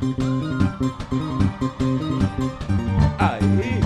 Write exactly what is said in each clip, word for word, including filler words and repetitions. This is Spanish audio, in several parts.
Ahí.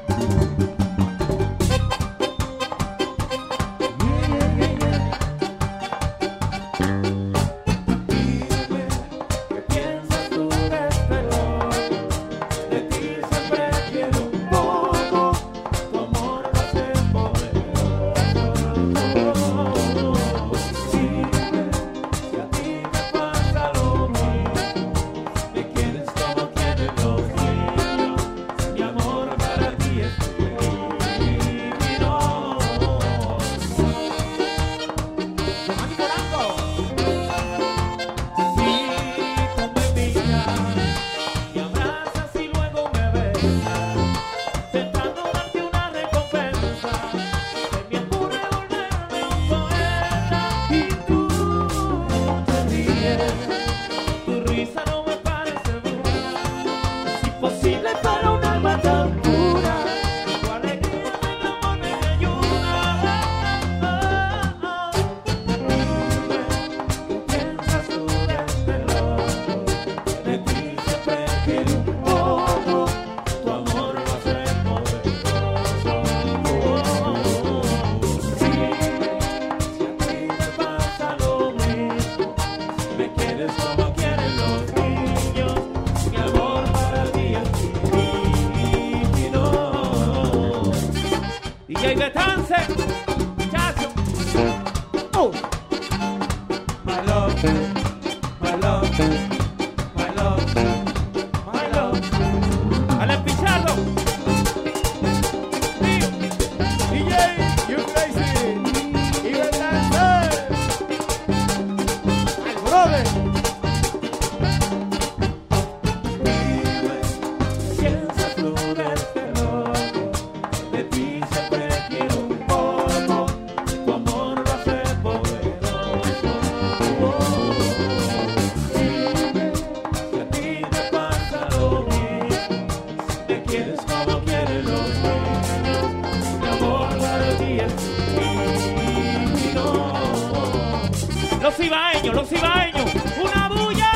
Los ibaeños, los ibaeños, una bulla.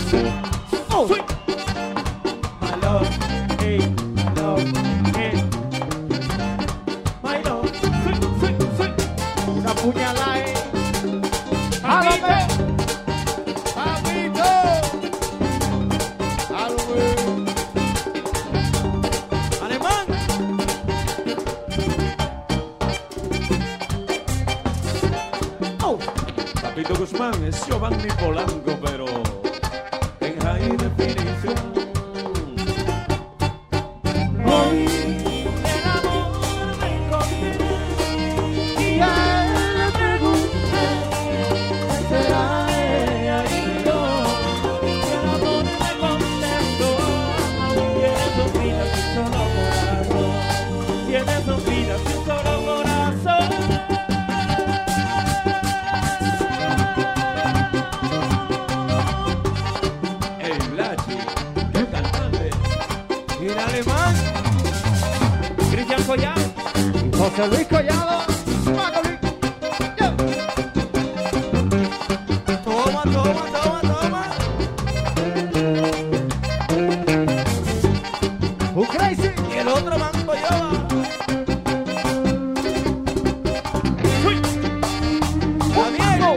Oh. Sweet. My love, hey, my love, hey. My love, sweet, sweet, sweet. Una puñalada, eh. Papito. Papito. Alemán. Oh. Papito Guzmán es Giovanni Polanco, pero en high definition. Hoy el amor me encontré y a él le pregunté ¿qué será ella y yo? Y el amor me contestó tiene sus vidas y un solo corazón, tiene sus vidas y un solo corazón. Alemán, Cristian Collado, José Luis Collado, Macaulay. toma, toma, toma, toma. Un crazy. Y el otro mango yo. Daniel,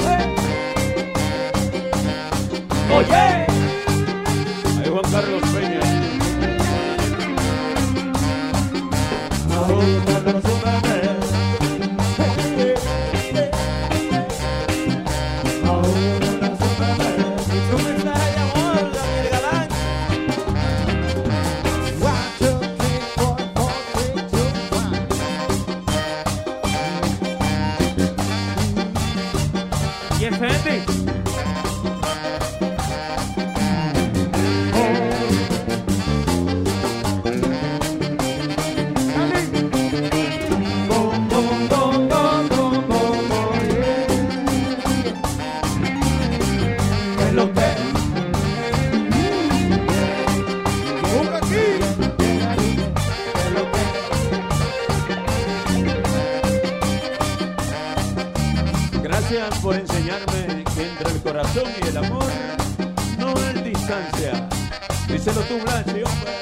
oye, Ahí Juan Carlos Peña. y el Fendi. Gracias por enseñarme que entre el corazón y el amor no hay distancia. Díselo tú, Blanche, hombre.